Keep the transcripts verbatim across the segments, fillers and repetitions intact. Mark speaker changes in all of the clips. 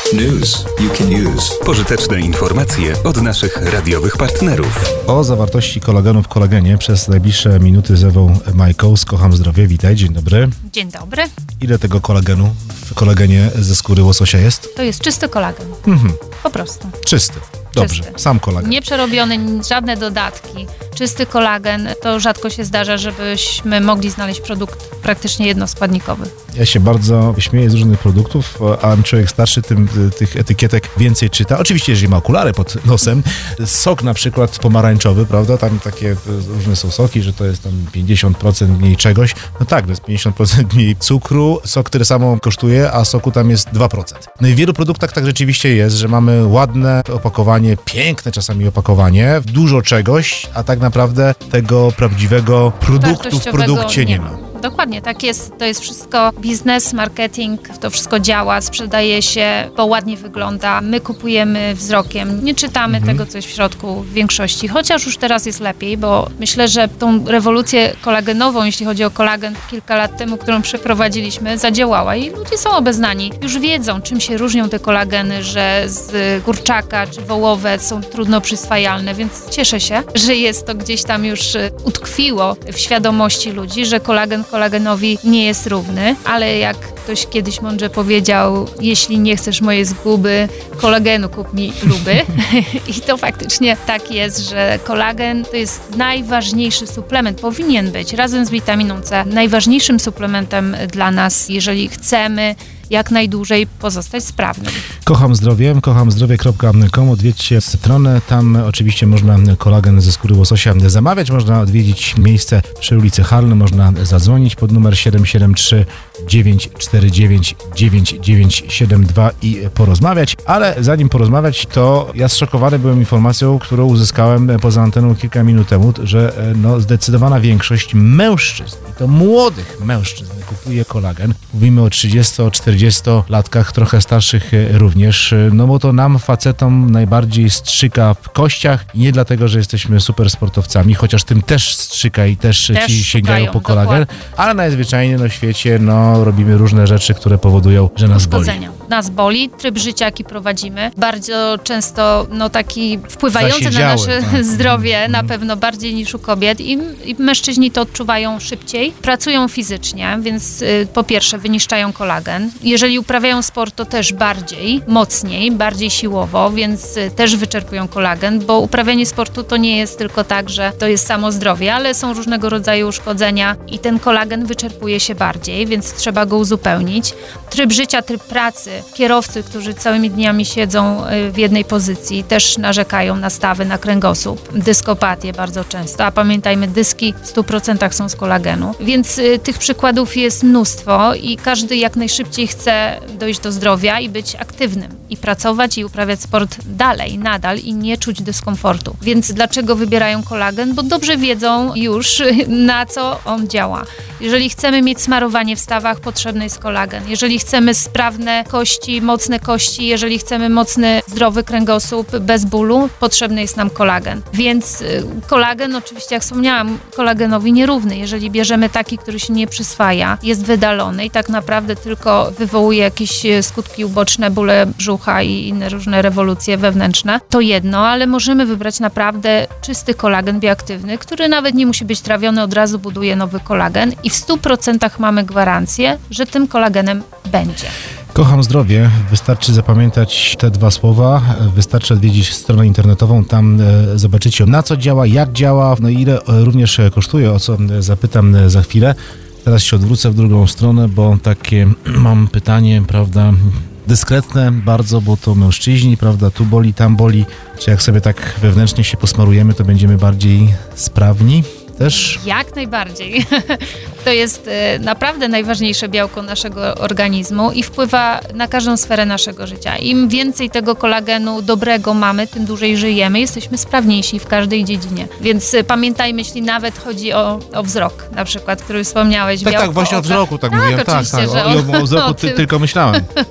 Speaker 1: News you can use.
Speaker 2: Pożyteczne informacje od naszych radiowych partnerów.
Speaker 3: O zawartości kolagenu w kolagenie przez najbliższe minuty z Ewą Majką z Kocham Zdrowie. Witaj, dzień dobry.
Speaker 4: Dzień dobry.
Speaker 3: Ile tego kolagenu w kolagenie ze skóry łososia jest?
Speaker 4: To jest czysty kolagen.
Speaker 3: Mhm.
Speaker 4: Po prostu.
Speaker 3: Czysty. Dobrze,
Speaker 4: Czysty.
Speaker 3: sam kolagen.
Speaker 4: Nie przerobiony, żadne dodatki. Czysty kolagen, to rzadko się zdarza, żebyśmy mogli znaleźć produkt praktycznie jednoskładnikowy.
Speaker 3: Ja się bardzo śmieję z różnych produktów, a im człowiek starszy, tym tych etykietek więcej czyta. Oczywiście, jeżeli ma okulary pod nosem. Sok na przykład pomarańczowy, prawda? Tam takie różne są soki, że to jest tam pięćdziesiąt procent mniej czegoś. No tak, to jest pięćdziesiąt procent mniej cukru. Sok tyle samo kosztuje, a soku tam jest dwa procent. No i w wielu produktach tak rzeczywiście jest, że mamy ładne opakowanie, piękne czasami opakowanie, dużo czegoś, a tak naprawdę tego prawdziwego produktu w produkcie nie, nie ma.
Speaker 4: Dokładnie, tak jest. To jest wszystko biznes, marketing, to wszystko działa, sprzedaje się, bo ładnie wygląda. My kupujemy wzrokiem, nie czytamy mhm. tego, co jest w środku w większości, chociaż już teraz jest lepiej, bo myślę, że tą rewolucję kolagenową, jeśli chodzi o kolagen kilka lat temu, którą przeprowadziliśmy, zadziałała i ludzie są obeznani. Już wiedzą, czym się różnią te kolageny, że z kurczaka czy wołowe są trudno przyswajalne, więc cieszę się, że jest to gdzieś tam już utkwiło w świadomości ludzi, że kolagen kolagenowi nie jest równy, ale jak ktoś kiedyś mądrze powiedział, jeśli nie chcesz mojej zguby, kolagenu kup mi luby. I to faktycznie tak jest, że kolagen to jest najważniejszy suplement, powinien być razem z witaminą C najważniejszym suplementem dla nas, jeżeli chcemy jak najdłużej pozostać sprawnym.
Speaker 3: Kocham zdrowie, kocham zdrowie kropka com, odwiedźcie stronę, tam oczywiście można kolagen ze skóry łososia zamawiać, można odwiedzić miejsce przy ulicy Halny, można zadzwonić pod numer siedem siedem trzy dziewięć cztery dziewięć dziewięć dziewięć siedem dwa i porozmawiać, ale zanim porozmawiać, to ja zszokowany byłem informacją, którą uzyskałem poza anteną kilka minut temu, że no, zdecydowana większość mężczyzn, i to młodych mężczyzn, kupuje kolagen. Mówimy o trzydziesto czterdziestolatkach, trochę starszych również, no bo to nam, facetom, najbardziej strzyka w kościach i nie dlatego, że jesteśmy super sportowcami, chociaż tym też strzyka i też, też ci sięgają po kolagen, dokładnie. Ale najzwyczajniej no, w świecie no, robimy różne rzeczy, które powodują, że nas boli.
Speaker 4: Nas boli, tryb życia, jaki prowadzimy, bardzo często no, taki wpływający na nasze tak. zdrowie, mm. na pewno bardziej niż u kobiet i, i mężczyźni to odczuwają szybciej, pracują fizycznie, więc y, po pierwsze wyniszczają kolagen. Jeżeli uprawiają sport, to też bardziej, mocniej, bardziej siłowo, więc y, też wyczerpują kolagen, bo uprawianie sportu to nie jest tylko tak, że to jest samo zdrowie, ale są różnego rodzaju uszkodzenia i ten kolagen wyczerpuje się bardziej, więc trzeba go uzupełnić. Tryb życia, tryb pracy, kierowcy, którzy całymi dniami siedzą w jednej pozycji, też narzekają na stawy, na kręgosłup, dyskopatię bardzo często, a pamiętajmy, dyski w stu procentach są z kolagenu, więc y, tych przykładów jest mnóstwo i każdy jak najszybciej chce dojść do zdrowia i być aktywnym i pracować i uprawiać sport dalej, nadal i nie czuć dyskomfortu. Więc dlaczego wybierają kolagen? Bo dobrze wiedzą już, na co on działa. Jeżeli chcemy mieć smarowanie w stawach, potrzebny jest kolagen. Jeżeli chcemy sprawne kości, mocne kości, jeżeli chcemy mocny, zdrowy kręgosłup bez bólu, potrzebny jest nam kolagen. Więc kolagen, oczywiście jak wspomniałam, kolagenowi nierówny. Jeżeli bierzemy taki, który się nie przyswaja, jest wydalony i tak naprawdę tylko wywołuje jakieś skutki uboczne, bóle brzucha i inne różne rewolucje wewnętrzne, to jedno, ale możemy wybrać naprawdę czysty kolagen bioaktywny, który nawet nie musi być trawiony, od razu buduje nowy kolagen i w stu procentach mamy gwarancję, że tym kolagenem będzie.
Speaker 3: Kocham zdrowie. Wystarczy zapamiętać te dwa słowa, wystarczy odwiedzić stronę internetową, tam e, zobaczycie, na co działa, jak działa, no i ile również kosztuje, o co zapytam za chwilę. Teraz się odwrócę w drugą stronę, bo takie mam pytanie, prawda, dyskretne bardzo, bo to mężczyźni, prawda, tu boli, tam boli. Czy jak sobie tak wewnętrznie się posmarujemy, to będziemy bardziej sprawni? Też?
Speaker 4: Jak najbardziej. To jest y, naprawdę najważniejsze białko naszego organizmu i wpływa na każdą sferę naszego życia. Im więcej tego kolagenu dobrego mamy, tym dłużej żyjemy, jesteśmy sprawniejsi w każdej dziedzinie. Więc y, pamiętajmy, jeśli nawet chodzi o, o wzrok, na przykład, który wspomniałeś.
Speaker 3: Tak, tak, właśnie oka. o wzroku tak, tak mówiłem. Tak, tak,
Speaker 4: że
Speaker 3: o, o, o wzroku ty, tylko myślałem.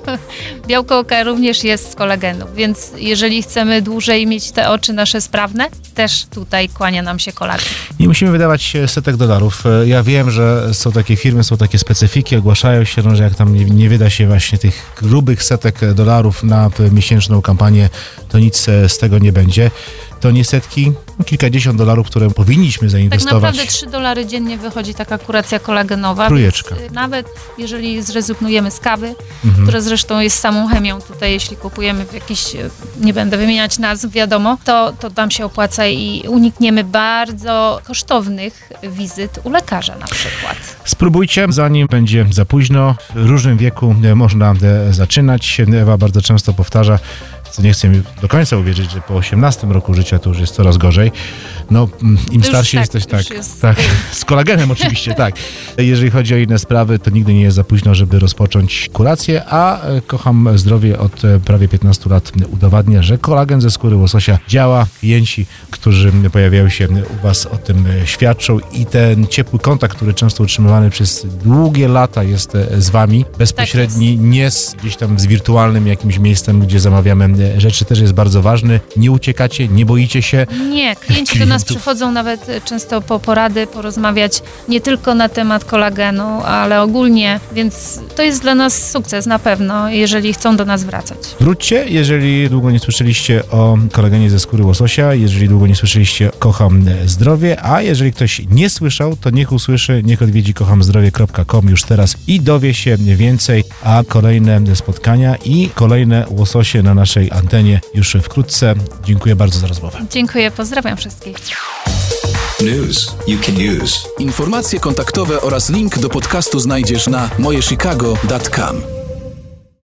Speaker 4: Białko oka również jest z kolagenu, więc jeżeli chcemy dłużej mieć te oczy nasze sprawne, też tutaj kłania nam się kolagen.
Speaker 3: Nie musimy wydawać setek dolarów. Ja wiem, że są takie firmy, są takie specyfiki, ogłaszają się, że jak tam nie, nie wyda się właśnie tych grubych setek dolarów na miesięczną kampanię, to nic z tego nie będzie. To nie setki, no kilkadziesiąt dolarów, które powinniśmy zainwestować.
Speaker 4: Tak naprawdę trzy dolary dziennie wychodzi taka kuracja kolagenowa.
Speaker 3: Trójeczka.
Speaker 4: Nawet jeżeli zrezygnujemy z kawy,
Speaker 3: mhm.
Speaker 4: która zresztą jest samą chemią tutaj, jeśli kupujemy w jakiś, nie będę wymieniać nazw, wiadomo, to, to nam się opłaca i unikniemy bardzo kosztownych wizyt u lekarza na przykład.
Speaker 3: Spróbujcie, zanim będzie za późno. W różnym wieku można zaczynać. Ewa bardzo często powtarza, co nie chcę do końca uwierzyć, że po osiemnastym roku życia to już jest coraz gorzej. No, im
Speaker 4: to
Speaker 3: starsi
Speaker 4: tak,
Speaker 3: jesteś, tak,
Speaker 4: jest...
Speaker 3: tak, z kolagenem oczywiście, tak. Jeżeli chodzi o inne sprawy, to nigdy nie jest za późno, żeby rozpocząć kurację, a Kocham Zdrowie od prawie piętnastu lat udowadnia, że kolagen ze skóry łososia działa. Klienci, którzy pojawiają się u Was, o tym świadczą i ten ciepły kontakt, który często utrzymywany przez długie lata jest z Wami, bezpośredni, tak nie z gdzieś tam z wirtualnym jakimś miejscem, gdzie zamawiamy rzeczy, też jest bardzo ważny. Nie uciekacie, nie boicie się.
Speaker 4: Nie, klienci do nas przychodzą nawet często po porady, porozmawiać nie tylko na temat kolagenu, ale ogólnie, więc to jest dla nas sukces na pewno, jeżeli chcą do nas wracać.
Speaker 3: Wróćcie, jeżeli długo nie słyszeliście o kolagenie ze skóry łososia, jeżeli długo nie słyszeliście Kocham Zdrowie, a jeżeli ktoś nie słyszał, to niech usłyszy, niech odwiedzi kocham zdrowie kropka com już teraz i dowie się więcej, a kolejne spotkania i kolejne łososie na naszej antenie już wkrótce. Dziękuję bardzo za rozmowę.
Speaker 4: Dziękuję, pozdrawiam wszystkich.
Speaker 1: News you can use.
Speaker 2: Informacje kontaktowe oraz link do podcastu znajdziesz na moje chicago kropka com.